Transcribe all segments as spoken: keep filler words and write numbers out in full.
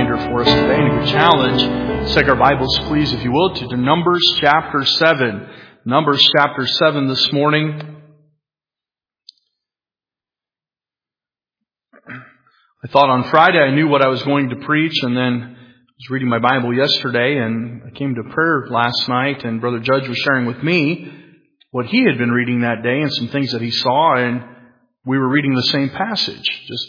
reminder for us today and a good challenge. Let's take our Bibles, please, if you will, to Numbers chapter seven. Numbers chapter seven this morning. I thought on Friday I knew what I was going to preach, and then I was reading my Bible yesterday, and I came to prayer last night, and Brother Judge was sharing with me what he had been reading that day and some things that he saw, and we were reading the same passage. Just,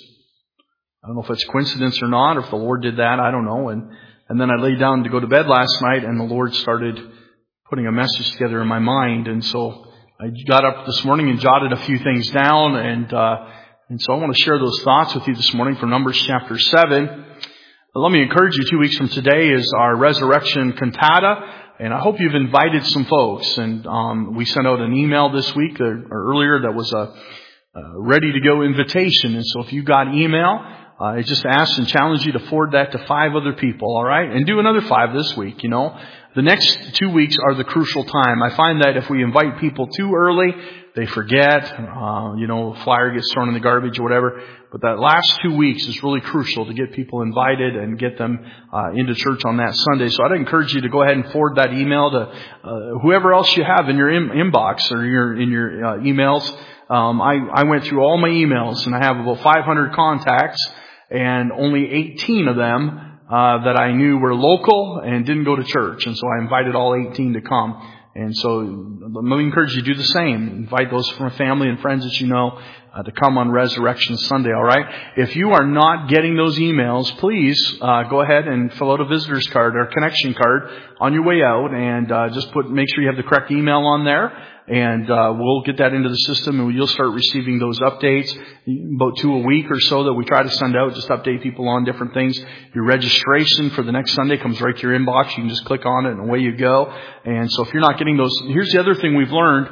I don't know if it's coincidence or not, or if the Lord did that, I don't know. And, and then I laid down to go to bed last night, and the Lord started putting a message together in my mind. And so I got up this morning and jotted a few things down, and uh, and so I want to share those thoughts with you this morning from Numbers chapter seven. But let me encourage you, two weeks from today is our Resurrection Cantata, and I hope you've invited some folks. And um, we sent out an email this week or, or earlier that was a, a ready-to-go invitation. And so if you got email, uh, I just asked and challenged you to forward that to five other people, all right? And do another five this week, you know. The next two weeks are the crucial time. I find that if we invite people too early, they forget, uh, you know, a flyer gets thrown in the garbage or whatever. But that last two weeks is really crucial to get people invited and get them uh, into church on that Sunday. So I'd encourage you to go ahead and forward that email to uh, whoever else you have in your in- inbox or your in your uh, emails. Um, I, I went through all my emails, and I have about five hundred contacts, and only eighteen of them Uh, that I knew were local and didn't go to church. And so I invited all eighteen to come. And so let me encourage you to do the same. Invite those from family and friends that you know uh, to come on Resurrection Sunday, all right? If you are not getting those emails, please uh, go ahead and fill out a visitor's card or connection card on your way out, and uh, just put make sure you have the correct email on there. And uh, we'll get that into the system, and you'll start receiving those updates, about two a week or so that we try to send out, just update people on different things. Your registration for the next Sunday comes right to your inbox. You can just click on it, and away you go. And so if you're not getting those, here's the other thing we've learned.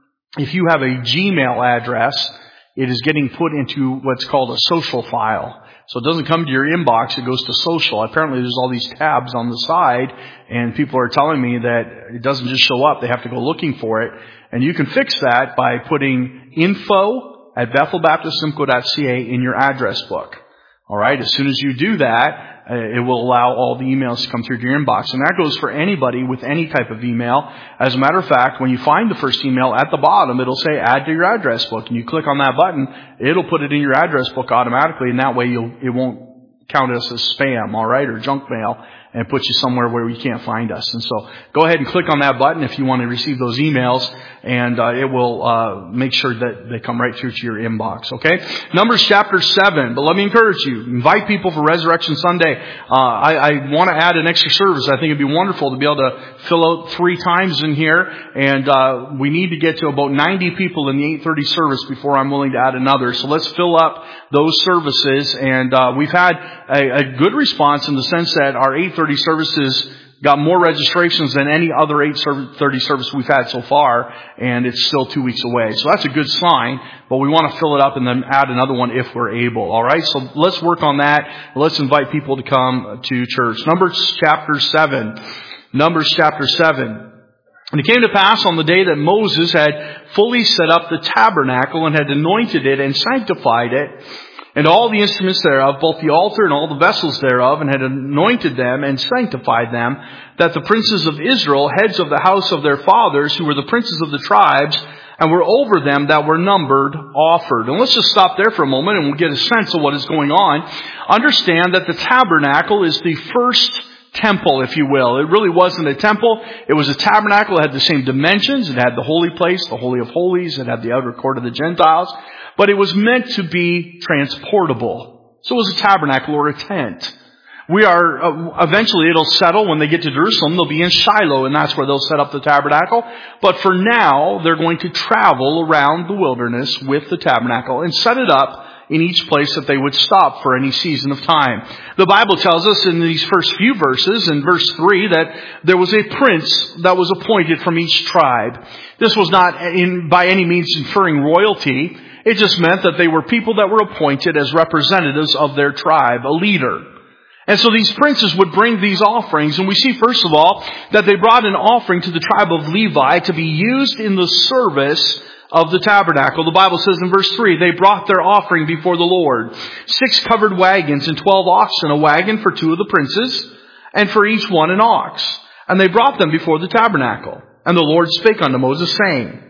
If you have a Gmail address, it is getting put into what's called a social file. So it doesn't come to your inbox, it goes to social. Apparently there's all these tabs on the side, and people are telling me that it doesn't just show up, they have to go looking for it. And you can fix that by putting info at bethel baptist simcoe dot c a in your address book. Alright, as soon as you do that, it will allow all the emails to come through to your inbox. And that goes for anybody with any type of email. As a matter of fact, when you find the first email at the bottom, it'll say add to your address book. And you click on that button, it'll put it in your address book automatically. And that way you'll, it won't count us as spam, alright, or junk mail, and put you somewhere where you can't find us. And so go ahead and click on that button if you want to receive those emails, and uh, it will uh, make sure that they come right through to your inbox, okay? Numbers chapter seven, but let me encourage you, invite people for Resurrection Sunday. Uh, I, I want to add an extra service. I think it'd be wonderful to be able to fill out three times in here, and uh, we need to get to about ninety people in the eight thirty service before I'm willing to add another. So let's fill up those services, and uh, we've had a, a good response in the sense that our eight thirty services got more registrations than any other eight thirty service we've had so far, and it's still two weeks away. So that's a good sign, but we want to fill it up and then add another one if we're able. All right, so let's work on that. Let's invite people to come to church. Numbers chapter seven. Numbers chapter seven. And it came to pass on the day that Moses had fully set up the tabernacle and had anointed it and sanctified it, and all the instruments thereof, both the altar and all the vessels thereof, and had anointed them and sanctified them, that the princes of Israel, heads of the house of their fathers, who were the princes of the tribes, and were over them that were numbered, offered. And let's just stop there for a moment, and we'll get a sense of what is going on. Understand that the tabernacle is the first temple, if you will. It really wasn't a temple. It was a tabernacle. It had the same dimensions. It had the holy place, the Holy of Holies. It had the outer court of the Gentiles. But it was meant to be transportable. So it was a tabernacle or a tent. We are, uh, eventually it'll settle when they get to Jerusalem. They'll be in Shiloh, and that's where they'll set up the tabernacle. But for now, they're going to travel around the wilderness with the tabernacle and set it up in each place that they would stop for any season of time. The Bible tells us in these first few verses, in verse three, that there was a prince that was appointed from each tribe. This was not in, by any means inferring royalty. It just meant that they were people that were appointed as representatives of their tribe, a leader. And so these princes would bring these offerings, and we see first of all that they brought an offering to the tribe of Levi to be used in the service of the tabernacle. The Bible says in verse three, they brought their offering before the Lord. Six covered wagons and twelve oxen, a wagon for two of the princes, and for each one an ox. And they brought them before the tabernacle. And the Lord spake unto Moses, saying,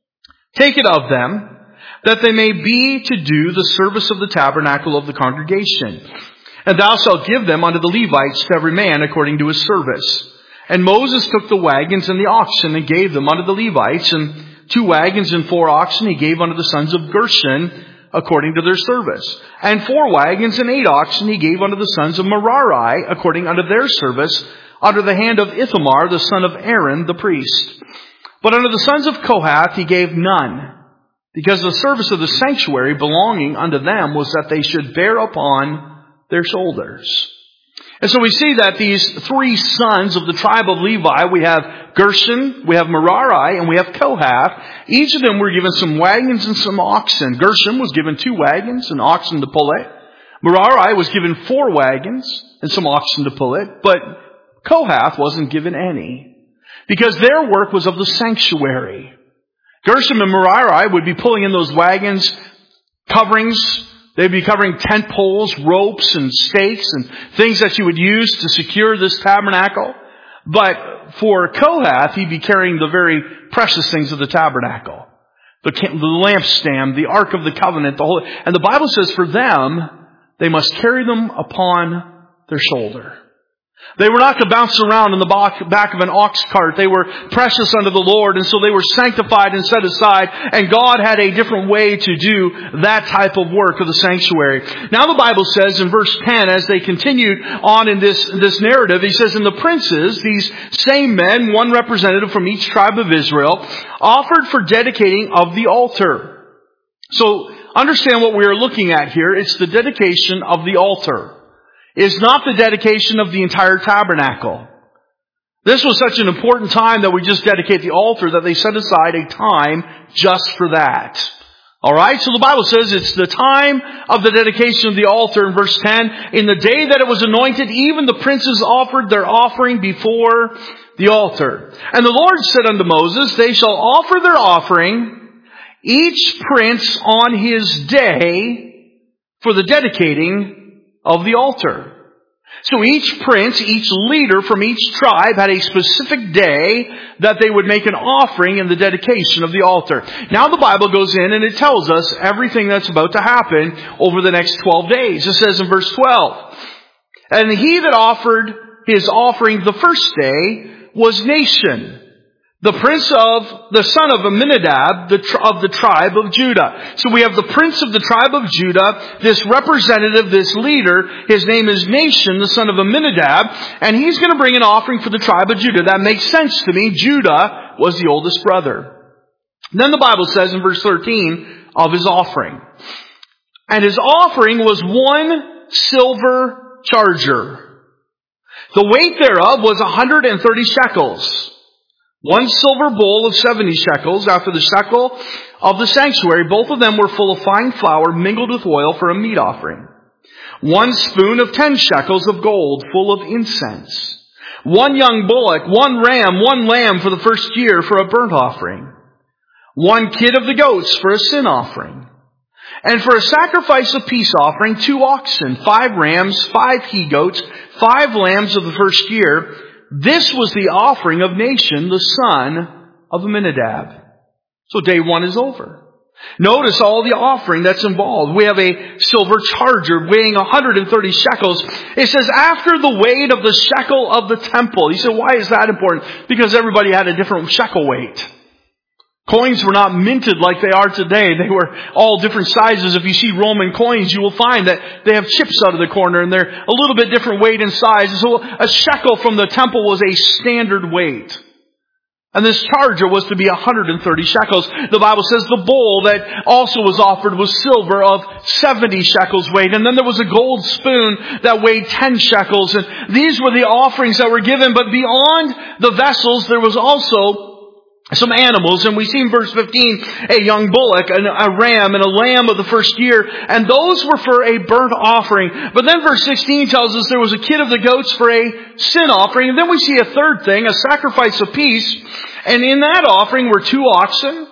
take it of them, that they may be to do the service of the tabernacle of the congregation. And thou shalt give them unto the Levites to every man according to his service. And Moses took the wagons and the oxen and gave them unto the Levites, and two wagons and four oxen he gave unto the sons of Gershon according to their service. And four wagons and eight oxen he gave unto the sons of Merari according unto their service, under the hand of Ithamar the son of Aaron the priest. But unto the sons of Kohath he gave none, because the service of the sanctuary belonging unto them was that they should bear upon their shoulders. And so we see that these three sons of the tribe of Levi, we have Gershon, we have Merari, and we have Kohath. Each of them were given some wagons and some oxen. Gershon was given two wagons and oxen to pull it. Merari was given four wagons and some oxen to pull it. But Kohath wasn't given any, because their work was of the sanctuary. Gershon and Merari would be pulling in those wagons, coverings. They'd be covering tent poles, ropes, and stakes, and things that you would use to secure this tabernacle. But for Kohath, he'd be carrying the very precious things of the tabernacle. The, the lampstand, the Ark of the Covenant, the whole, and the Bible says for them, they must carry them upon their shoulder. They were not to bounce around in the back of an ox cart. They were precious unto the Lord, and so they were sanctified and set aside. And God had a different way to do that type of work of the sanctuary. Now the Bible says in verse ten, as they continued on in this, this narrative, he says, and the princes, these same men, one representative from each tribe of Israel, offered for dedicating of the altar. So understand what we are looking at here. It's the dedication of the altar. Is not the dedication of the entire tabernacle. This was such an important time that we just dedicate the altar that they set aside a time just for that. Alright, so the Bible says it's the time of the dedication of the altar in verse ten. In the day that it was anointed, even the princes offered their offering before the altar. And the Lord said unto Moses, they shall offer their offering, each prince on his day, for the dedicating of the altar. So each prince, each leader from each tribe had a specific day that they would make an offering in the dedication of the altar. Now the Bible goes in and it tells us everything that's about to happen over the next twelve days. It says in verse twelve, and he that offered his offering the first day was Nation, the prince of, the son of Amminadab, the, of the tribe of Judah. So we have the prince of the tribe of Judah, this representative, this leader. His name is Nation, the son of Amminadab, and he's going to bring an offering for the tribe of Judah. That makes sense to me. Judah was the oldest brother. And then the Bible says in verse thirteen of his offering, and his offering was one silver charger. The weight thereof was one hundred thirty shekels. One silver bowl of seventy shekels after the shekel of the sanctuary. Both of them were full of fine flour mingled with oil for a meat offering. One spoon of ten shekels of gold full of incense. One young bullock, one ram, one lamb for the first year for a burnt offering. One kid of the goats for a sin offering. And for a sacrifice of peace offering, two oxen, five rams, five he-goats, five lambs of the first year. This was the offering of Nation, the son of Amminadab. So day one is over. Notice all the offering that's involved. We have a silver charger weighing one hundred thirty shekels. It says after the weight of the shekel of the temple. You say, why is that important? Because everybody had a different shekel weight. Coins were not minted like they are today. They were all different sizes. If you see Roman coins, you will find that they have chips out of the corner and they're a little bit different weight and size. So a shekel from the temple was a standard weight. And this charger was to be one hundred thirty shekels. The Bible says the bowl that also was offered was silver of seventy shekels weight. And then there was a gold spoon that weighed ten shekels. And these were the offerings that were given. But beyond the vessels, there was also some animals, and we see in verse fifteen a young bullock, a ram, and a lamb of the first year, and those were for a burnt offering. But then verse sixteen tells us there was a kid of the goats for a sin offering, and then we see a third thing, a sacrifice of peace, and in that offering were two oxen,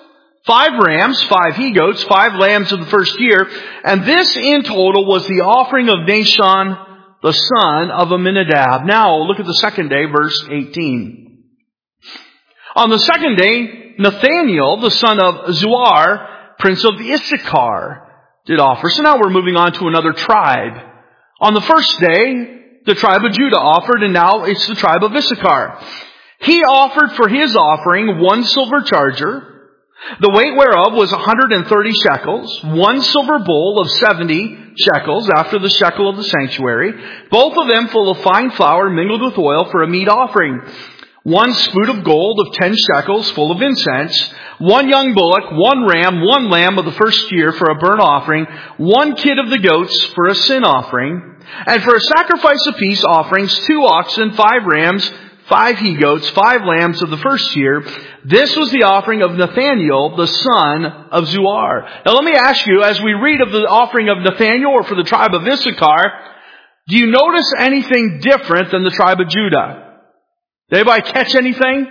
five rams, five he-goats, five lambs of the first year. And this in total was the offering of Nashon, the son of Amminadab. Now look at the second day, verse eighteen. On the second day, Nathaniel, the son of Zuar, prince of Issachar, did offer. So now we're moving on to another tribe. On the first day, the tribe of Judah offered, and now it's the tribe of Issachar. He offered for his offering one silver charger, the weight whereof was one hundred thirty shekels, one silver bowl of seventy shekels after the shekel of the sanctuary, both of them full of fine flour mingled with oil for a meat offering, one spoot of gold of ten shekels full of incense, one young bullock, one ram, one lamb of the first year for a burnt offering, one kid of the goats for a sin offering, and for a sacrifice of peace offerings, two oxen, five rams, five he-goats, five lambs of the first year. This was the offering of Nathaniel, the son of Zuar. Now let me ask you, as we read of the offering of Nathaniel, or for the tribe of Issachar, do you notice anything different than the tribe of Judah? Did anybody catch anything?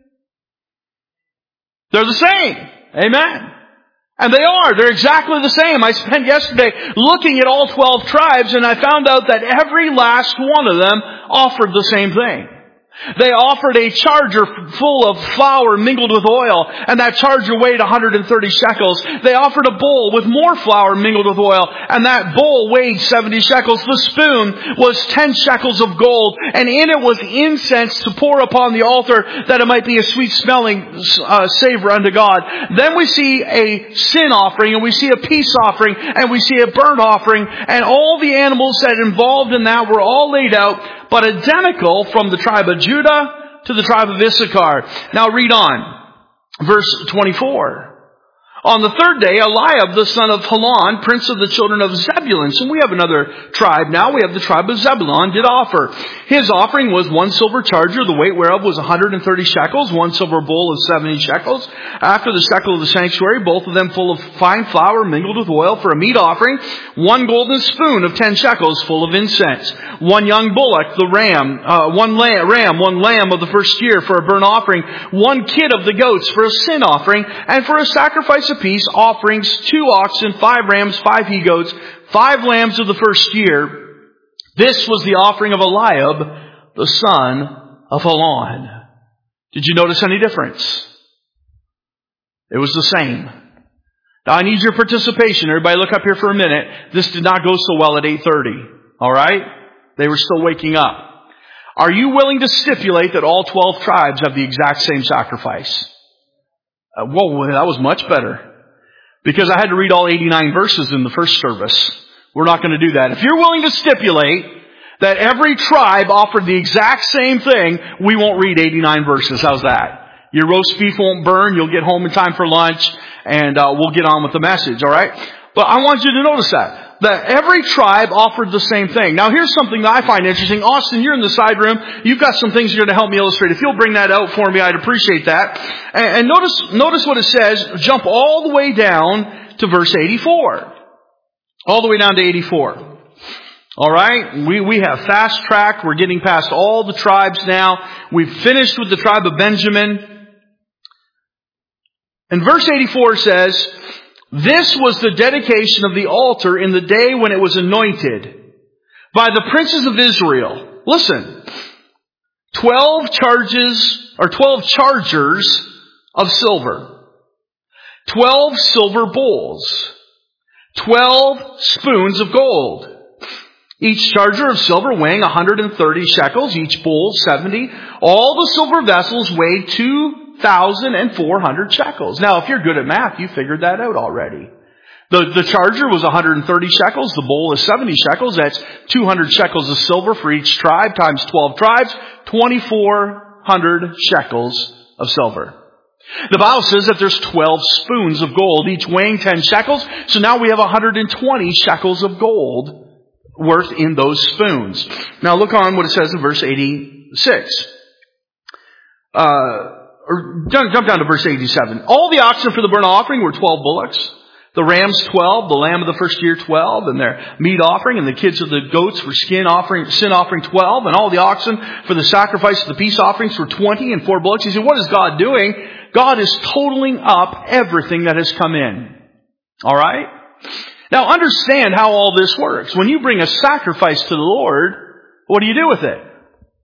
They're the same. Amen. And they are. They're exactly the same. I spent yesterday looking at all twelve tribes, and I found out that every last one of them offered the same thing. They offered a charger full of flour mingled with oil, and that charger weighed one hundred thirty shekels. They offered a bowl with more flour mingled with oil, and that bowl weighed seventy shekels. The spoon was ten shekels of gold, and in it was incense to pour upon the altar, that it might be a sweet smelling uh, savor unto God. Then we see a sin offering, and we see a peace offering, and we see a burnt offering, and all the animals that involved in that were all laid out, but identical from the tribe of Judah to the tribe of Issachar. Now read on. Verse twenty-four. On the third day, Eliab, the son of Helon, prince of the children of Zebulun. So we have another tribe now. We have the tribe of Zebulun did offer. His offering was one silver charger, the weight whereof was one hundred thirty shekels, one silver bowl of seventy shekels, after the shekel of the sanctuary, both of them full of fine flour mingled with oil for a meat offering, one golden spoon of ten shekels full of incense, one young bullock, the ram, uh, one lamb, ram, one lamb of the first year for a burnt offering, one kid of the goats for a sin offering, and for a sacrifice of peace offerings, two oxen, five rams, five he-goats, five lambs of the first year. This was the offering of Eliab, the son of Helon. Did you notice any difference? It was the same. Now I need your participation. Everybody look up here for a minute. This did not go so well at eight thirty. Alright? They were still waking up. Are you willing to stipulate that all twelve tribes have the exact same sacrifice? Uh, whoa, that was much better. Because I had to read all eighty-nine verses in the first service. We're not going to do that. If you're willing to stipulate that every tribe offered the exact same thing, we won't read eighty-nine verses. How's that? Your roast beef won't burn. You'll get home in time for lunch, and uh, we'll get on with the message, all right? But I want you to notice that. That every tribe offered the same thing. Now here's something that I find interesting. Austin, you're in the side room. You've got some things you're going to help me illustrate. If you'll bring that out for me, I'd appreciate that. And, and notice, notice what it says. Jump all the way down to verse eighty-four. All the way down to eighty-four. Alright? We, we have fast tracked. We're getting past all the tribes now. We've finished with the tribe of Benjamin. And verse eighty-four says, this was the dedication of the altar in the day when it was anointed by the princes of Israel. Listen, twelve charges, or twelve chargers of silver, twelve silver bowls, twelve spoons of gold, each charger of silver weighing one hundred thirty shekels, each bowl seventy. All the silver vessels weighed two thousand four hundred shekels. Now, if you're good at math, you figured that out already. The, the charger was one hundred thirty shekels. The bowl is seventy shekels. That's two hundred shekels of silver for each tribe times twelve tribes. twenty-four hundred shekels of silver. The Bible says that there's twelve spoons of gold, each weighing ten shekels. So now we have one hundred twenty shekels of gold worth in those spoons. Now look on what it says in verse eighty-six. Uh, Or jump down to verse eighty-seven. All the oxen for the burnt offering were twelve bullocks. The rams twelve, the lamb of the first year twelve, and their meat offering, and the kids of the goats for skin offering, sin offering twelve, and all the oxen for the sacrifice of the peace offerings were twenty, and four bullocks. You say, what is God doing? God is totaling up everything that has come in. All right? Now understand how all this works. When you bring a sacrifice to the Lord, what do you do with it?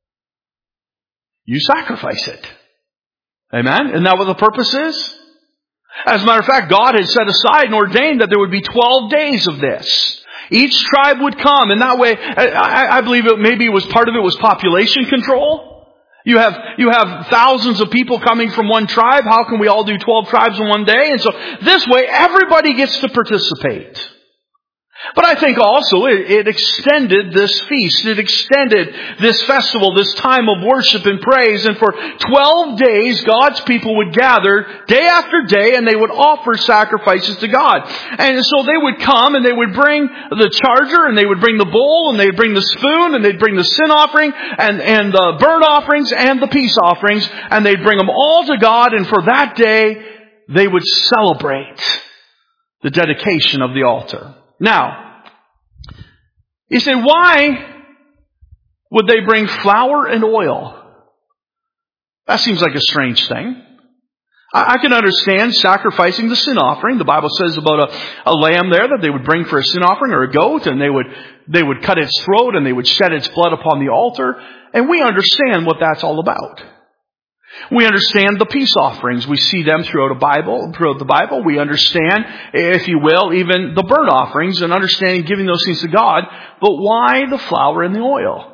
You sacrifice it. Amen? Isn't that what the purpose is? As a matter of fact, God had set aside and ordained that there would be twelve days of this. Each tribe would come, and that way, I, I believe it, maybe it was part of it was population control. You have, you have thousands of people coming from one tribe. How can we all do twelve tribes in one day? And so this way, everybody gets to participate. But I think also it, it extended this feast. It extended this festival, this time of worship and praise. And for twelve days, God's people would gather day after day and they would offer sacrifices to God. And so they would come and they would bring the charger and they would bring the bowl and they would bring the spoon and they'd bring the sin offering and, and the burnt offerings and the peace offerings. And they'd bring them all to God. And for that day, they would celebrate the dedication of the altar. Now, you say, why would they bring flour and oil? That seems like a strange thing. I, I can understand sacrificing the sin offering. The Bible says about a, a lamb there that they would bring for a sin offering, or a goat, and they would, they would cut its throat and they would shed its blood upon the altar. And we understand what that's all about. We understand the peace offerings. We see them throughout the Bible, throughout the Bible. We understand, if you will, even the burnt offerings and understanding giving those things to God. But why the flour and the oil?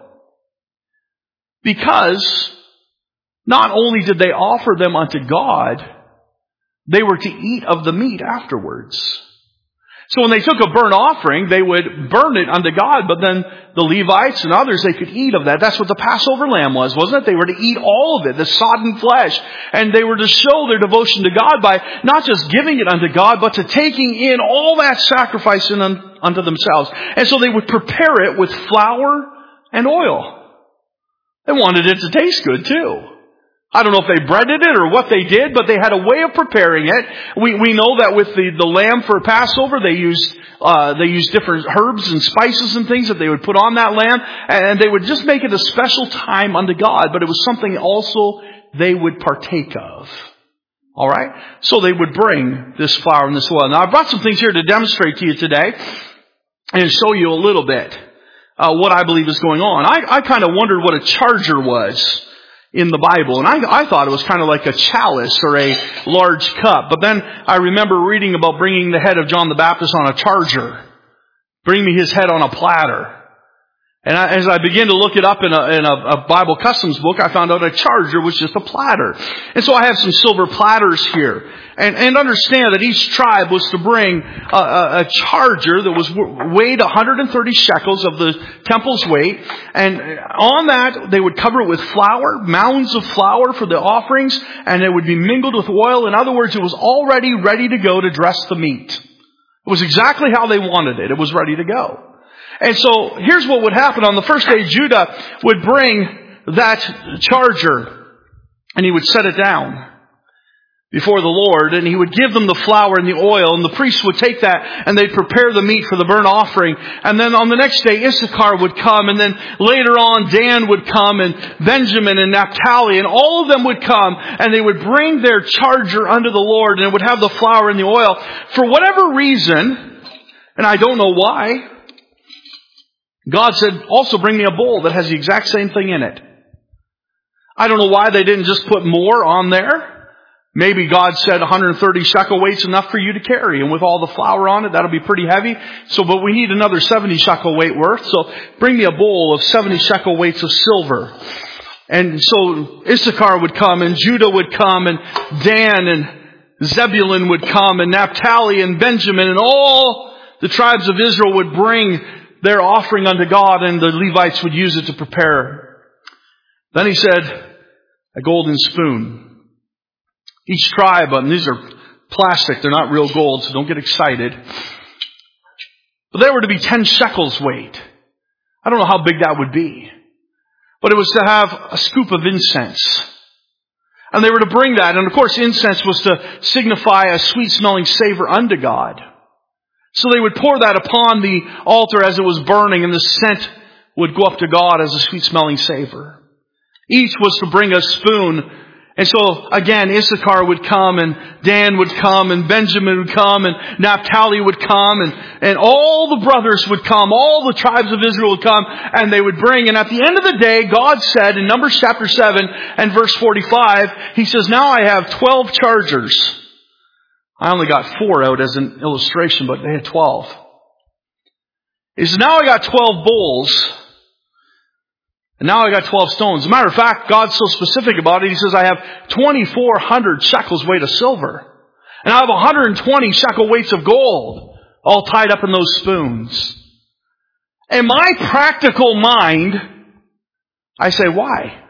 Because not only did they offer them unto God, they were to eat of the meat afterwards. So when they took a burnt offering, they would burn it unto God, but then the Levites and others, they could eat of that. That's what the Passover lamb was, wasn't it? They were to eat all of it, the sodden flesh. And they were to show their devotion to God by not just giving it unto God, but to taking in all that sacrifice in unto themselves. And so they would prepare it with flour and oil. They wanted it to taste good too. I don't know if they breaded it or what they did, but they had a way of preparing it. We we know that with the, the lamb for Passover, they used uh, they used different herbs and spices and things that they would put on that lamb, and they would just make it a special time unto God. But it was something also they would partake of. All right, so they would bring this flour and this oil. Now I brought some things here to demonstrate to you today, and show you a little bit uh, what I believe is going on. I I kind of wondered what a charger was in the Bible. And I, I thought it was kind of like a chalice or a large cup. But then I remember reading about bringing the head of John the Baptist on a charger. Bring me his head on a platter. And I, as I began to look it up in, a, in a, a Bible customs book, I found out a charger was just a platter. And so I have some silver platters here. And, and understand that each tribe was to bring a, a, a charger that was weighed one hundred thirty shekels of the temple's weight. And on that, they would cover it with flour, mounds of flour for the offerings, and it would be mingled with oil. In other words, it was already ready to go to dress the meat. It was exactly how they wanted it. It was ready to go. And so here's what would happen. On the first day, Judah would bring that charger and he would set it down before the Lord, and he would give them the flour and the oil, and the priests would take that and they'd prepare the meat for the burnt offering. And then on the next day, Issachar would come, and then later on, Dan would come, and Benjamin and Naphtali, and all of them would come, and they would bring their charger unto the Lord, and it would have the flour and the oil. For whatever reason, and I don't know why, God said, also bring me a bowl that has the exact same thing in it. I don't know why they didn't just put more on there. Maybe God said one hundred thirty shekel weight's enough for you to carry. And with all the flour on it, that'll be pretty heavy. So, but we need another seventy shekel weight worth. So bring me a bowl of seventy shekel weights of silver. And so Issachar would come, and Judah would come, and Dan and Zebulun would come, and Naphtali and Benjamin, and all the tribes of Israel would bring their offering unto God, and the Levites would use it to prepare. Then he said, a golden spoon. Each tribe, and these are plastic, they're not real gold, so don't get excited. But there were to be ten shekels weight. I don't know how big that would be. But it was to have a scoop of incense. And they were to bring that, and of course incense was to signify a sweet smelling savor unto God. So they would pour that upon the altar as it was burning, and the scent would go up to God as a sweet-smelling savor. Each was to bring a spoon, And so, again, Issachar would come, and Dan would come, and Benjamin would come, and Naphtali would come, and, and all the brothers would come, all the tribes of Israel would come, and they would bring. And at the end of the day, God said in Numbers chapter seven and verse forty-five, He says, now I have twelve chargers. I only got four out as an illustration, but they had twelve. He says, now I got twelve bulls. And now I got twelve stones. As a matter of fact, God's so specific about it, He says, I have twenty-four hundred shekels weight of silver. And I have one hundred twenty shekel weights of gold, all tied up in those spoons. In my practical mind, I say, why?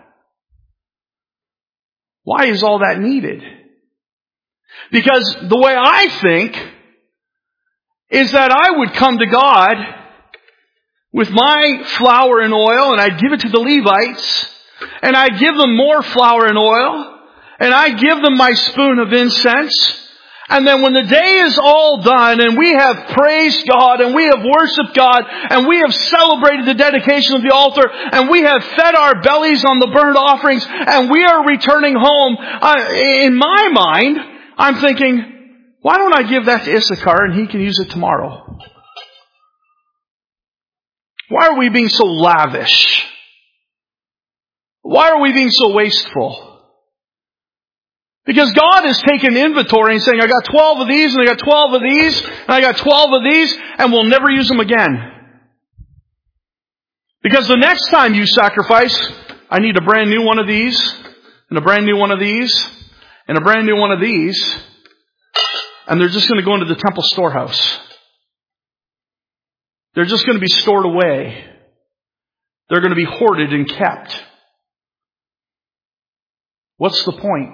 Why is all that needed? Because the way I think is that I would come to God with my flour and oil, and I'd give it to the Levites, and I'd give them more flour and oil, and I'd give them my spoon of incense. And then when the day is all done, and we have praised God, and we have worshiped God, and we have celebrated the dedication of the altar, and we have fed our bellies on the burnt offerings, and we are returning home, uh, in my mind, I'm thinking, why don't I give that to Issachar, and he can use it tomorrow? Why are we being so lavish? Why are we being so wasteful? Because God has taken inventory and saying, I got twelve of these, and I got twelve of these, and I got twelve of these, and we'll never use them again. Because the next time you sacrifice, I need a brand new one of these, and a brand new one of these, and a brand new one of these, and they're just going to go into the temple storehouse. They're just going to be stored away. They're going to be hoarded and kept. What's the point?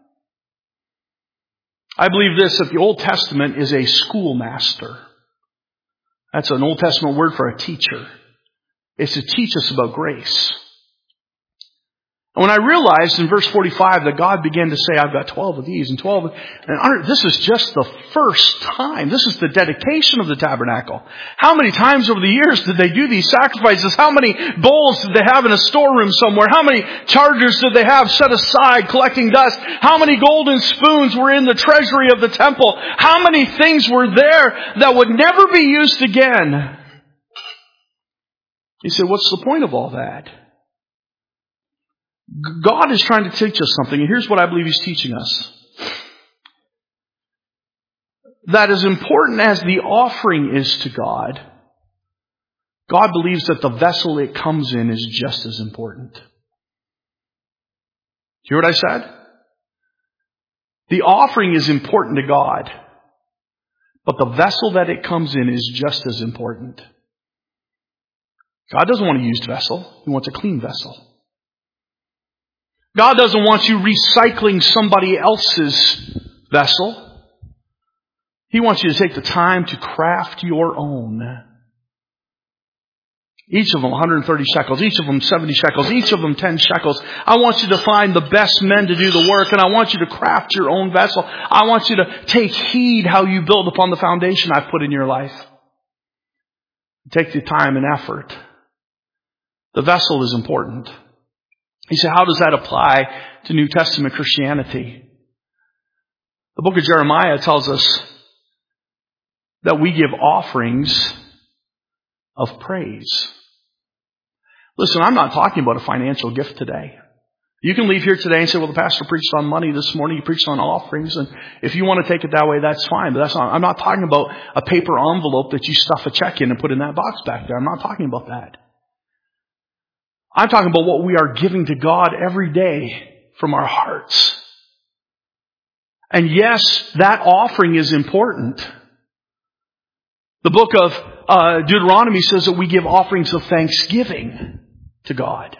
I believe this, that the Old Testament is a schoolmaster. That's an Old Testament word for a teacher. It's to teach us about grace. And when I realized in verse forty-five that God began to say, I've got twelve of these and twelve, and this is just the first time. This is the dedication of the tabernacle. How many times over the years did they do these sacrifices? How many bowls did they have in a storeroom somewhere? How many chargers did they have set aside collecting dust? How many golden spoons were in the treasury of the temple? How many things were there that would never be used again? He said, what's the point of all that? God is trying to teach us something, and here's what I believe He's teaching us. That as important as the offering is to God, God believes that the vessel it comes in is just as important. Hear what I said? The offering is important to God, but the vessel that it comes in is just as important. God doesn't want a used vessel. He wants a clean vessel. God doesn't want you recycling somebody else's vessel. He wants you to take the time to craft your own. Each of them one hundred thirty shekels, each of them seventy shekels, each of them ten shekels. I want you to find the best men to do the work, and I want you to craft your own vessel. I want you to take heed how you build upon the foundation I've put in your life. Take the time and effort. The vessel is important. You say, how does that apply to New Testament Christianity? The book of Jeremiah tells us that we give offerings of praise. Listen, I'm not talking about a financial gift today. You can leave here today and say, well, the pastor preached on money this morning. He preached on offerings. And if you want to take it that way, that's fine. But that's not, I'm not talking about a paper envelope that you stuff a check in and put in that box back there. I'm not talking about that. I'm talking about what we are giving to God every day from our hearts. And yes, that offering is important. The book of uh, Deuteronomy says that we give offerings of thanksgiving to God.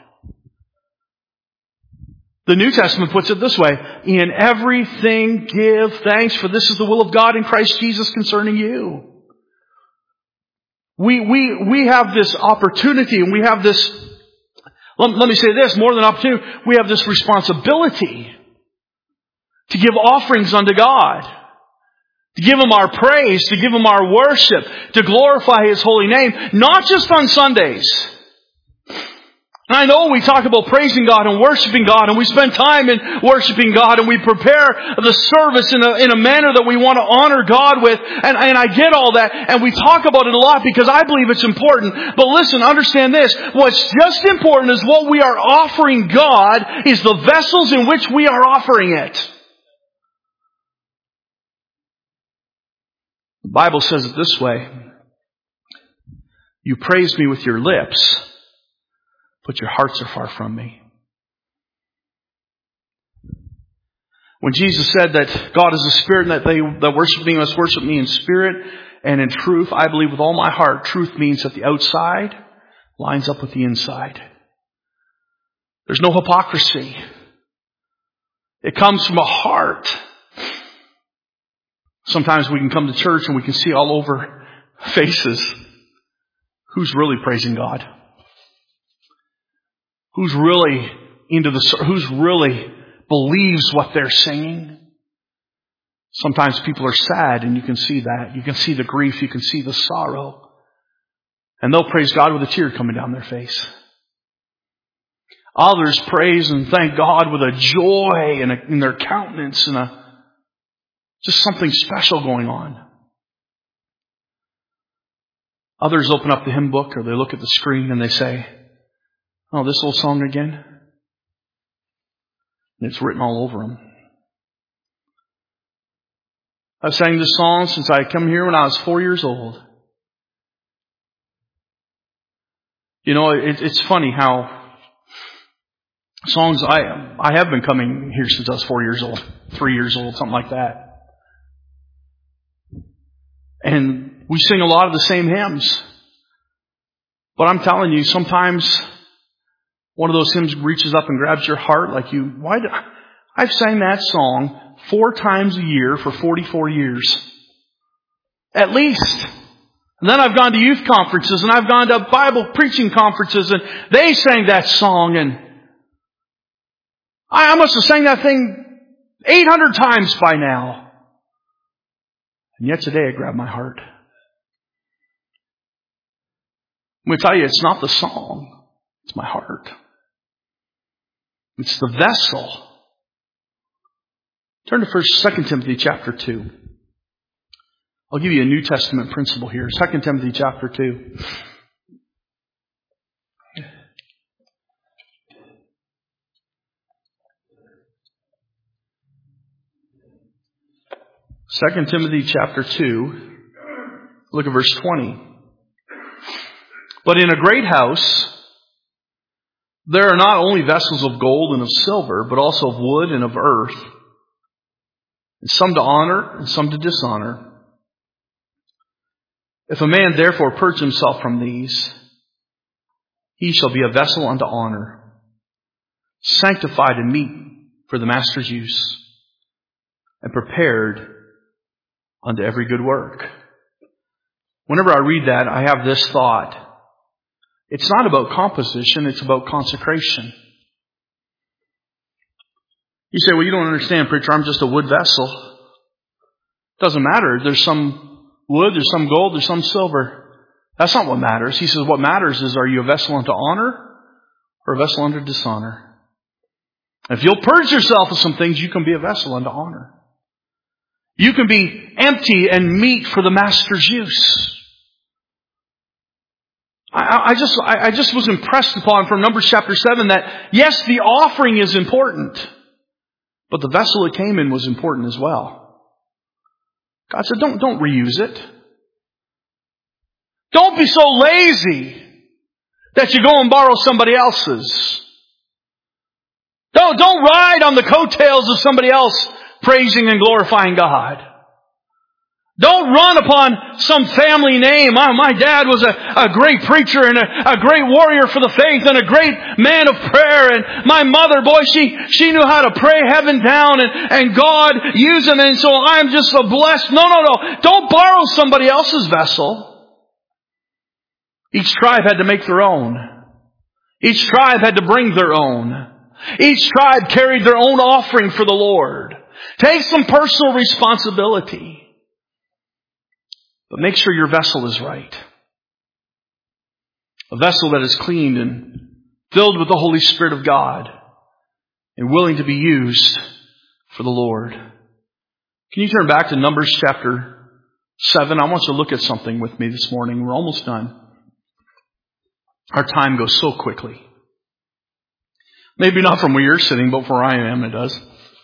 The New Testament puts it this way: in everything give thanks, for this is the will of God in Christ Jesus concerning you. We, we, we have this opportunity, and we have this Let, let me say this, more than opportunity, we have this responsibility to give offerings unto God, to give Him our praise, to give Him our worship, to glorify His holy name, not just on Sundays, And I know we talk about praising God and worshiping God, and we spend time in worshiping God, and we prepare the service in a, in a manner that we want to honor God with, and, and I get all that, and we talk about it a lot because I believe it's important. But listen, understand this, what's just important is what we are offering God is the vessels in which we are offering it. The Bible says it this way, you praise me with your lips, but your hearts are far from me. When Jesus said that God is a spirit and that they that worship me must worship me in spirit and in truth, I believe with all my heart, truth means that the outside lines up with the inside. There's no hypocrisy. It comes from a heart. Sometimes we can come to church and we can see all over faces who's really praising God. Who's really into the, who's really believes what they're singing. Sometimes people are sad and you can see that. You can see the grief. You can see the sorrow. And they'll praise God with a tear coming down their face. Others praise and thank God with a joy in, a, in their countenance and a, just something special going on. Others open up the hymn book or they look at the screen and they say, oh, this old song again? And it's written all over them. I've sang this song since I come here when I was four years old. You know, it, it's funny how songs, I I have been coming here since I was four years old, three years old, something like that. And we sing a lot of the same hymns. But I'm telling you, sometimes one of those hymns reaches up and grabs your heart like you, why do, I've sang that song four times a year for forty-four years. At least. And then I've gone to youth conferences and I've gone to Bible preaching conferences and they sang that song and I must have sang that thing eight hundred times by now. And yet today it grabbed my heart. I'm going to tell you, it's not the song. It's my heart. It's the vessel. Turn to First, Second Timothy chapter two. I'll give you a New Testament principle here. Second Timothy chapter two. Second Timothy chapter two. Look at verse twenty. But in a great house there are not only vessels of gold and of silver, but also of wood and of earth, and some to honor and some to dishonor. If a man therefore purge himself from these, he shall be a vessel unto honor, sanctified and meet for the master's use, and prepared unto every good work. Whenever I read that, I have this thought. It's not about composition, it's about consecration. You say, well, you don't understand, preacher, I'm just a wood vessel. Doesn't matter. There's some wood, there's some gold, there's some silver. That's not what matters. He says what matters is, are you a vessel unto honor or a vessel unto dishonor? If you'll purge yourself of some things, you can be a vessel unto honor. You can be empty and meet for the master's use. I, I just, I, I just was impressed upon from Numbers chapter seven that yes, the offering is important, but the vessel it came in was important as well. God said, don't, don't reuse it. Don't be so lazy that you go and borrow somebody else's. Don't, don't ride on the coattails of somebody else praising and glorifying God. Don't run upon some family name. Oh, my dad was a, a great preacher and a, a great warrior for the faith and a great man of prayer. And my mother, boy, she, she knew how to pray heaven down and, and God used him. And so I'm just so blessed. No, no, no. Don't borrow somebody else's vessel. Each tribe had to make their own. Each tribe had to bring their own. Each tribe carried their own offering for the Lord. Take some personal responsibility. But make sure your vessel is right. A vessel that is cleaned and filled with the Holy Spirit of God, and willing to be used for the Lord. Can you turn back to Numbers chapter seven? I want you to look at something with me this morning. We're almost done. Our time goes so quickly. Maybe not from where you're sitting, but where I am, it does.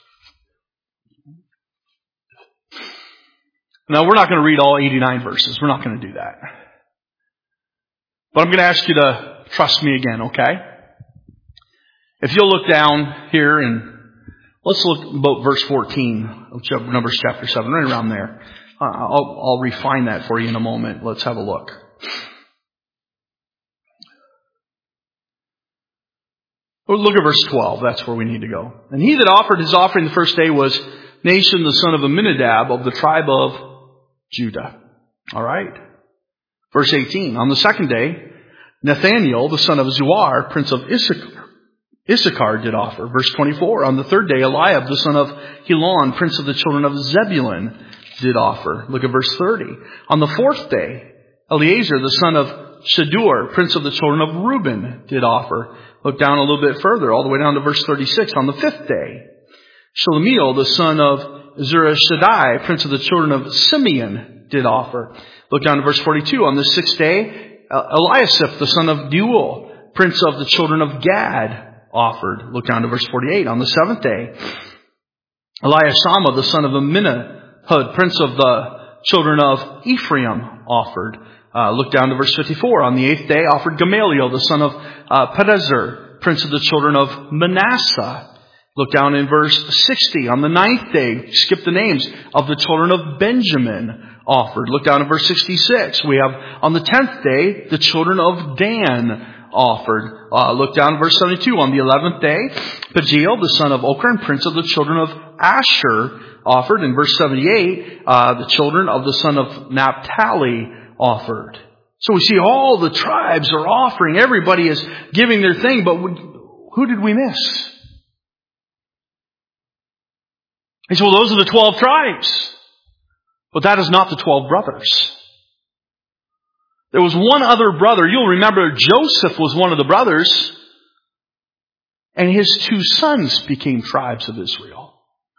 Now, we're not going to read all eighty-nine verses. We're not going to do that. But I'm going to ask you to trust me again, okay? If you'll look down here and let's look about verse fourteen of Numbers chapter seven, right around there. Uh, I'll, I'll refine that for you in a moment. Let's have a look. Look at verse twelve. That's where we need to go. And he that offered his offering the first day was Nahshon, the son of Amminadab, of the tribe of Judah. All right. Verse eighteen. On the second day, Nathaniel, the son of Zuar, prince of Issachar, Issachar did offer. Verse twenty-four. On the third day, Eliab, the son of Helon, prince of the children of Zebulun, did offer. Look at verse thirty. On the fourth day, Eleazar, the son of Shadur, prince of the children of Reuben, did offer. Look down a little bit further, all the way down to verse thirty-six. On the fifth day, Shalemiel, the son of Zurishaddai, prince of the children of Simeon, did offer. Look down to verse forty-two. On the sixth day, Eliasaph, the son of Deuel, prince of the children of Gad, offered. Look down to verse forty-eight. On the seventh day, Eliashama, the son of Amminahud, prince of the children of Ephraim, offered. Uh, look down to verse fifty-four. On the eighth day, offered Gamaliel, the son of uh, Pedazur, prince of the children of Manasseh. Look down in verse sixty. On the ninth day, skip the names of the children of Benjamin offered. Look down in verse sixty-six. We have on the tenth day, the children of Dan offered. Uh, look down in verse seventy-two. On the eleventh day, Pagiel, the son of Ochran, prince of the children of Asher, offered. In verse seventy-eight, uh, the children of the son of Naphtali offered. So we see all the tribes are offering. Everybody is giving their thing, but who did we miss? He said, well, those are the twelve tribes. But that is not the twelve brothers. There was one other brother. You'll remember Joseph was one of the brothers. And his two sons became tribes of Israel.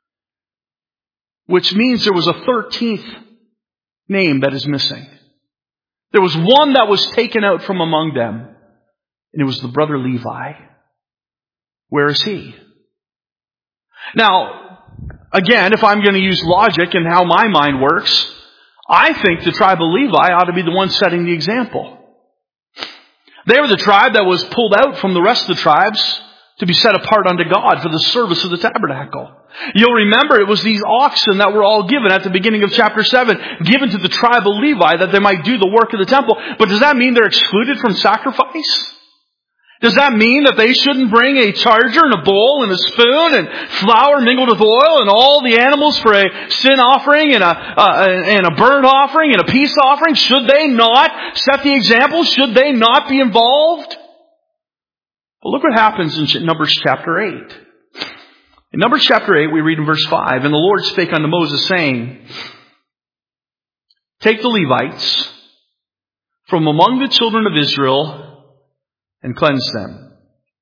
Which means there was a thirteenth name that is missing. There was one that was taken out from among them. And it was the brother Levi. Where is he? Now, again, if I'm going to use logic and how my mind works, I think the tribe of Levi ought to be the one setting the example. They were the tribe that was pulled out from the rest of the tribes to be set apart unto God for the service of the tabernacle. You'll remember it was these oxen that were all given at the beginning of chapter seven, given to the tribe of Levi that they might do the work of the temple. But does that mean they're excluded from sacrifice? Does that mean that they shouldn't bring a charger and a bowl and a spoon and flour mingled with oil and all the animals for a sin offering and a, uh, and a burnt offering and a peace offering? Should they not set the example? Should they not be involved? Well, look what happens in Numbers chapter eight. In Numbers chapter eight, we read in verse five, and the Lord spake unto Moses, saying, take the Levites from among the children of Israel and cleanse them.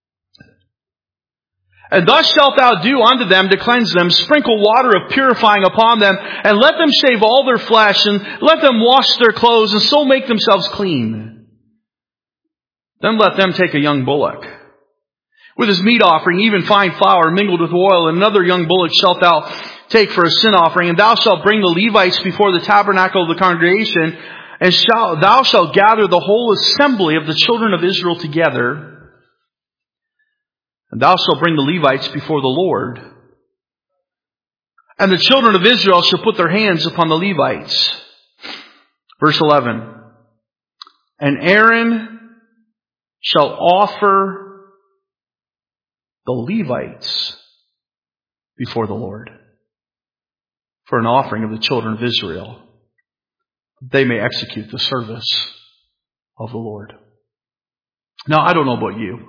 And thus shalt thou do unto them to cleanse them, sprinkle water of purifying upon them, and let them shave all their flesh, and let them wash their clothes, and so make themselves clean. Then let them take a young bullock, with his meat offering, even fine flour mingled with oil, and another young bullock shalt thou take for a sin offering, and thou shalt bring the Levites before the tabernacle of the congregation, and shall, thou shalt gather the whole assembly of the children of Israel together, and thou shalt bring the Levites before the Lord. And the children of Israel shall put their hands upon the Levites. Verse eleven. And Aaron shall offer the Levites before the Lord for an offering of the children of Israel. They may execute the service of the Lord. Now, I don't know about you.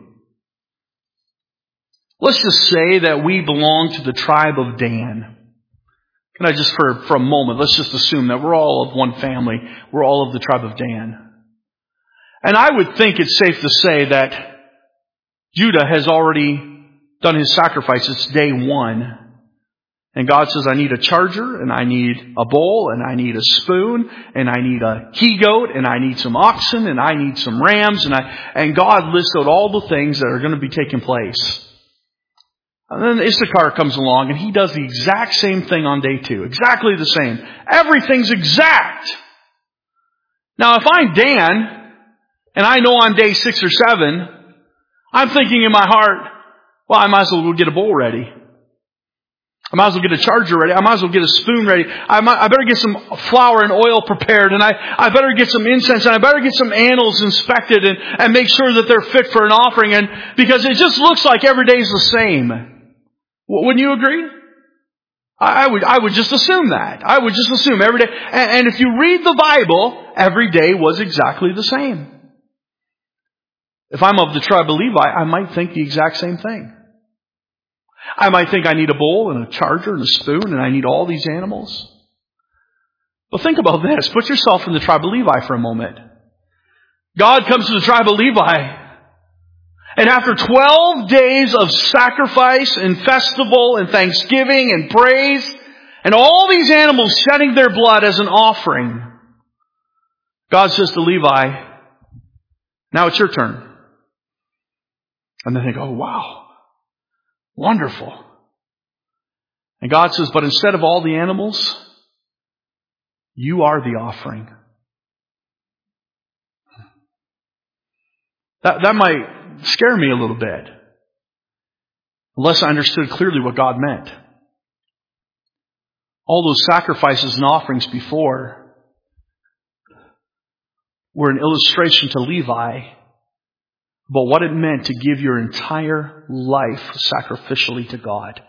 Let's just say that we belong to the tribe of Dan. Can I just, for, for a moment, let's just assume that we're all of one family. We're all of the tribe of Dan. And I would think it's safe to say that Judah has already done his sacrifice. It's day one. And God says, I need a charger, and I need a bowl, and I need a spoon, and I need a he-goat, and I need some oxen, and I need some rams, and I, and God lists out all the things that are going to be taking place. And then Issachar comes along, and he does the exact same thing on day two. Exactly the same. Everything's exact. Now, if I'm Dan, and I know I'm day six or seven, I'm thinking in my heart, well, I might as well go get a bowl ready. I might as well get a charger ready. I might as well get a spoon ready. I might, I better get some flour and oil prepared. And I, I better get some incense. And I better get some animals inspected and, and make sure that they're fit for an offering. And because it just looks like every day is the same. Wouldn't you agree? I, I would, I would just assume that. I would just assume every day. And, and if you read the Bible, every day was exactly the same. If I'm of the tribe of Levi, I might think the exact same thing. I might think I need a bowl and a charger and a spoon and I need all these animals. But think about this. Put yourself in the tribe of Levi for a moment. God comes to the tribe of Levi. And after twelve days of sacrifice and festival and thanksgiving and praise and all these animals shedding their blood as an offering, God says to Levi, now it's your turn. And they think, oh wow. Wonderful. And God says, but instead of all the animals, you are the offering. That, that might scare me a little bit, unless I understood clearly what God meant. All those sacrifices and offerings before were an illustration to Levi about what it meant to give your entire life sacrificially to God.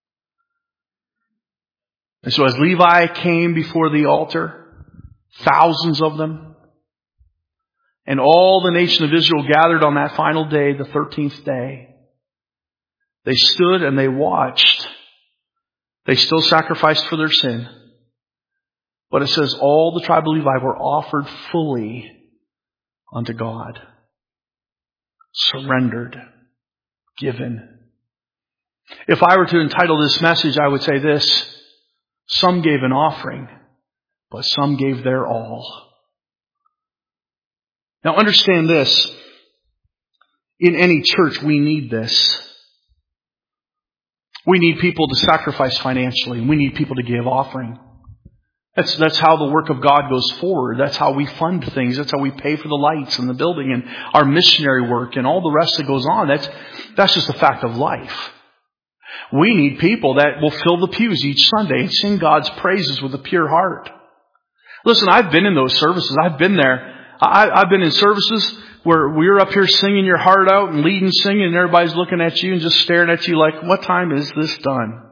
And so as Levi came before the altar, thousands of them, and all the nation of Israel gathered on that final day, the thirteenth day, they stood and they watched. They still sacrificed for their sin. But it says all the tribe of Levi were offered fully unto God. Surrendered. Given. If I were to entitle this message, I would say this. Some gave an offering, but some gave their all. Now understand this. In any church, we need this. We need people to sacrifice financially. We need people to give offering. That's, that's how the work of God goes forward. That's how we fund things. That's how we pay for the lights and the building and our missionary work and all the rest that goes on. That's, that's just a fact of life. We need people that will fill the pews each Sunday and sing God's praises with a pure heart. Listen, I've been in those services. I've been there. I, I've been in services where we're up here singing your heart out and leading singing and everybody's looking at you and just staring at you like, what time is this done?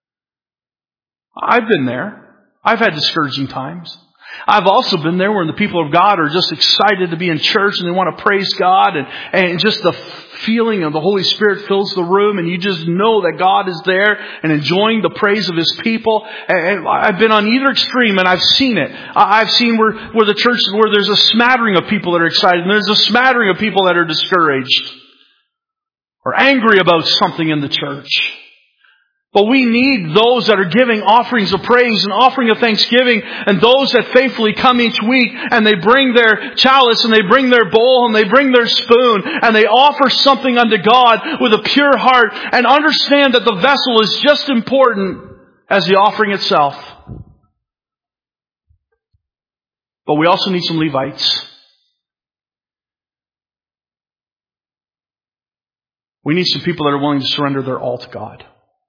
I've been there. I've had discouraging times. I've also been there where the people of God are just excited to be in church and they want to praise God and, and just the feeling of the Holy Spirit fills the room and you just know that God is there and enjoying the praise of His people. And I've been on either extreme and I've seen it. I've seen where, where the church, where there's a smattering of people that are excited and there's a smattering of people that are discouraged or angry about something in the church. But we need those that are giving offerings of praise and offering of thanksgiving and those that faithfully come each week and they bring their chalice and they bring their bowl and they bring their spoon and they offer something unto God with a pure heart and understand that the vessel is just important as the offering itself. But we also need some Levites. We need some people that are willing to surrender their all to God.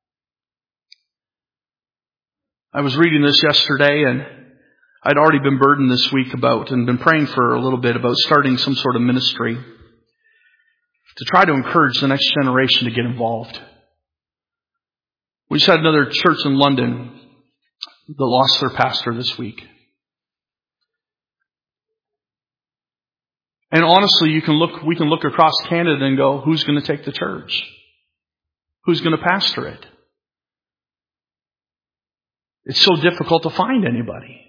I was reading this yesterday and I'd already been burdened this week about and been praying for a little bit about starting some sort of ministry to try to encourage the next generation to get involved. We just had another church in London that lost their pastor this week. And honestly, you can look, we can look across Canada and go, who's going to take the church? Who's going to pastor it? It's so difficult to find anybody.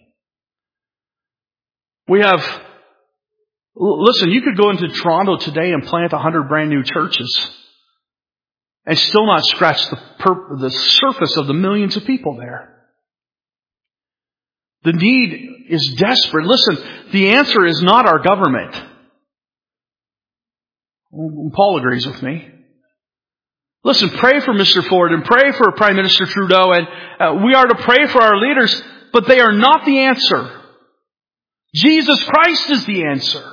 We have, listen, you could go into Toronto today and plant a hundred brand new churches. and still not scratch the, per- the surface of the millions of people there. The need is desperate. Listen, the answer is not our government. Paul agrees with me. Listen, pray for Mister Ford and pray for Prime Minister Trudeau, and uh, we are to pray for our leaders, but they are not the answer. Jesus Christ is the answer.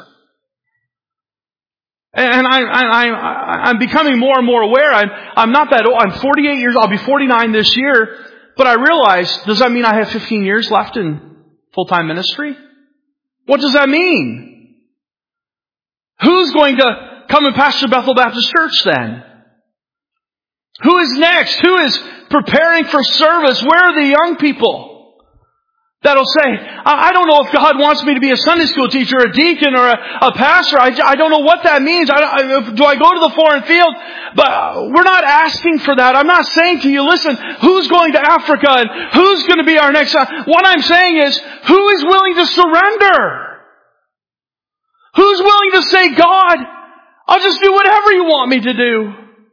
And I, I, I, I'm becoming more and more aware. I'm, I'm not that old. I'm forty-eight years. I'll be forty-nine this year. But I realize, does that mean I have fifteen years left in full-time ministry? What does that mean? Who's going to come and pastor Bethel Baptist Church then? Who is next? Who is preparing for service? Where are the young people that'll say, I don't know if God wants me to be a Sunday school teacher, a deacon, or a, a pastor. I, I don't know what that means. I, I, do I go to the foreign field? But we're not asking for that. I'm not saying to you, listen, who's going to Africa and who's going to be our next? What I'm saying is, who is willing to surrender? Who's willing to say, God, I'll just do whatever you want me to do?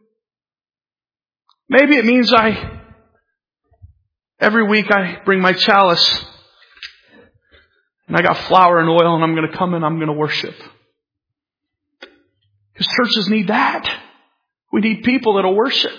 Maybe it means I, every week I bring my chalice and I got flour and oil and I'm going to come and I'm going to worship. Because churches need that. We need people that'll worship.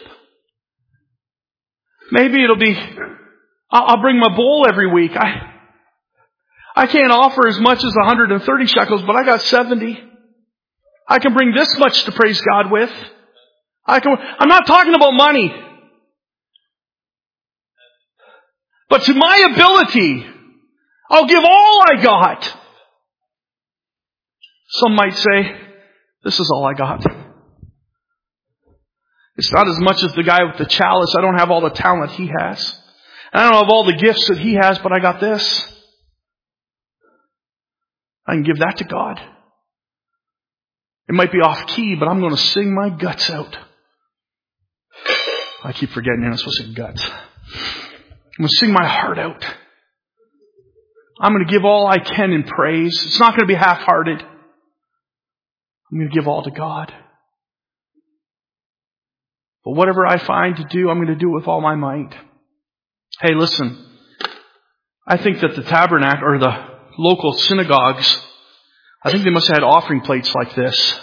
Maybe it'll be, I'll bring my bowl every week. I, I can't offer as much as one hundred thirty shekels, but I got seventy. I can bring this much to praise God with. I can, I'm not talking about money. But to my ability, I'll give all I got. Some might say, this is all I got. It's not as much as the guy with the chalice. I don't have all the talent he has. I don't have all the gifts that he has, but I got this. I can give that to God. It might be off key, but I'm going to sing my guts out. I keep forgetting you're not supposed to say guts. I'm going to sing my heart out. I'm going to give all I can in praise. It's not going to be half-hearted. I'm going to give all to God. But whatever I find to do, I'm going to do it with all my might. Hey, listen. I think that the tabernacle, or the local synagogues, I think they must have had offering plates like this.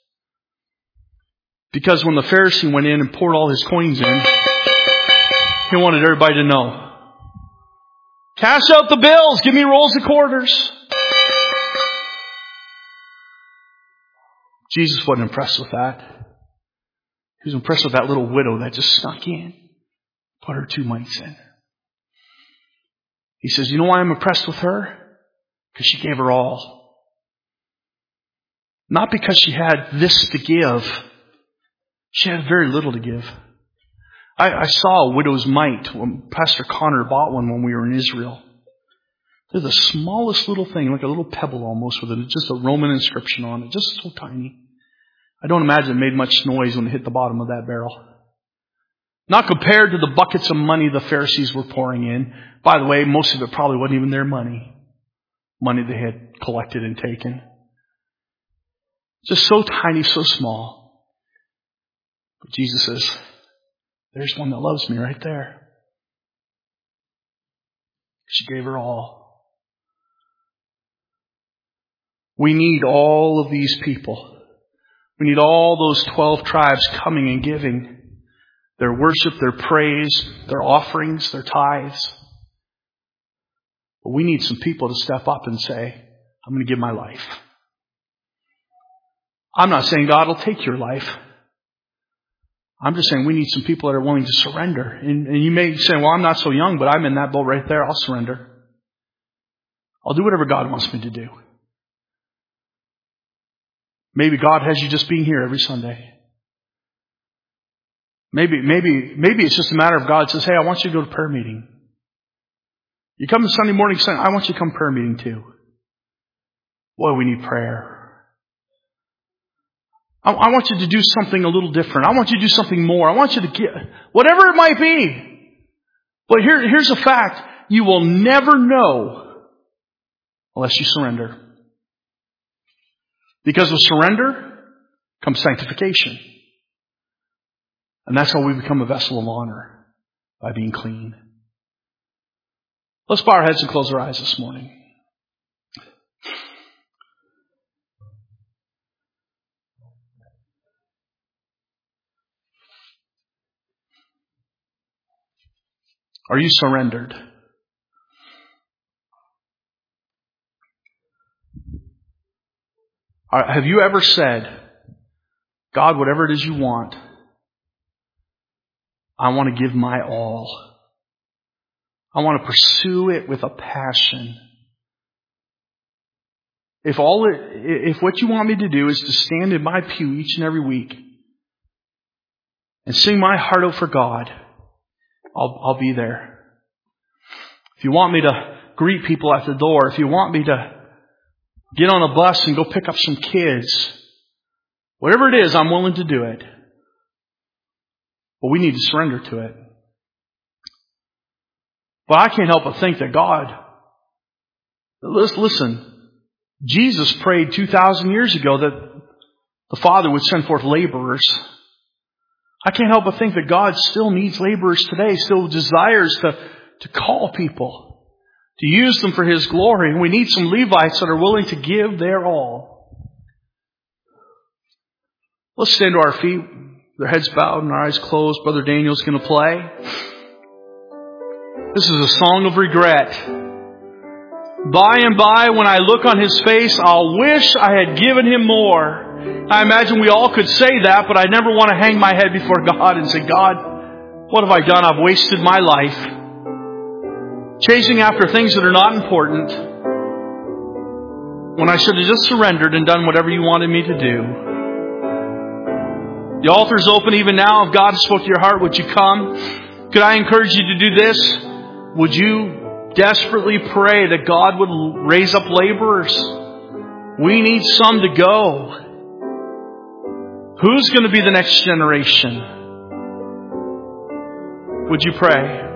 Because when the Pharisee went in and poured all his coins in, he wanted everybody to know. Cash out the bills. Give me rolls of quarters. Jesus wasn't impressed with that. He was impressed with that little widow that just snuck in, put her two mites in. He says, you know why I'm impressed with her? Because she gave her all. Not because she had this to give. She had very little to give. I, I saw a widow's mite when Pastor Connor bought one when we were in Israel. They're the smallest little thing, like a little pebble almost, with a, just a Roman inscription on it, just so tiny. I don't imagine it made much noise when it hit the bottom of that barrel. Not compared to the buckets of money the Pharisees were pouring in. By the way, most of it probably wasn't even their money. Money they had collected and taken. Just so tiny, so small. But Jesus says, there's one that loves me right there. She gave her all. We need all of these people. We need all those twelve tribes coming and giving their worship, their praise, their offerings, their tithes. But we need some people to step up and say, I'm going to give my life. I'm not saying God will take your life. I'm just saying we need some people that are willing to surrender. And, and you may say, well, I'm not so young, but I'm in that boat right there. I'll surrender. I'll do whatever God wants me to do. Maybe God has you just being here every Sunday. Maybe, maybe, maybe it's just a matter of God says, hey, I want you to go to prayer meeting. You come to Sunday morning, saying, I want you to come to prayer meeting too. Boy, we need prayer. I, I want you to do something a little different. I want you to do something more. I want you to get, whatever it might be. But here, here's a fact. You will never know unless you surrender. Because with surrender comes sanctification. And that's how we become a vessel of honor, by being clean. Let's bow our heads and close our eyes this morning. Are you surrendered? Have you ever said, God, whatever it is you want, I want to give my all. I want to pursue it with a passion. If all it, if what you want me to do is to stand in my pew each and every week and sing my heart out for God, I'll, I'll be there. If you want me to greet people at the door, if you want me to get on a bus and go pick up some kids, whatever it is, I'm willing to do it. But we need to surrender to it. But I can't help but think that God, listen, Jesus prayed two thousand years ago that the Father would send forth laborers. I can't help but think that God still needs laborers today, still desires to, to call people, to use them for His glory. And we need some Levites that are willing to give their all. Let's stand to our feet, their heads bowed and our eyes closed. Brother Daniel's going to play. This is a song of regret. By and by, when I look on His face, I'll wish I had given Him more. I imagine we all could say that, but I never want to hang my head before God and say, God, what have I done? I've wasted my life chasing after things that are not important when I should have just surrendered and done whatever you wanted me to do. The altar's open even now. If God spoke to your heart, would you come? Could I encourage you to do this? Would you desperately pray that God would raise up laborers? We need some to go. Who's going to be the next generation? Would you pray?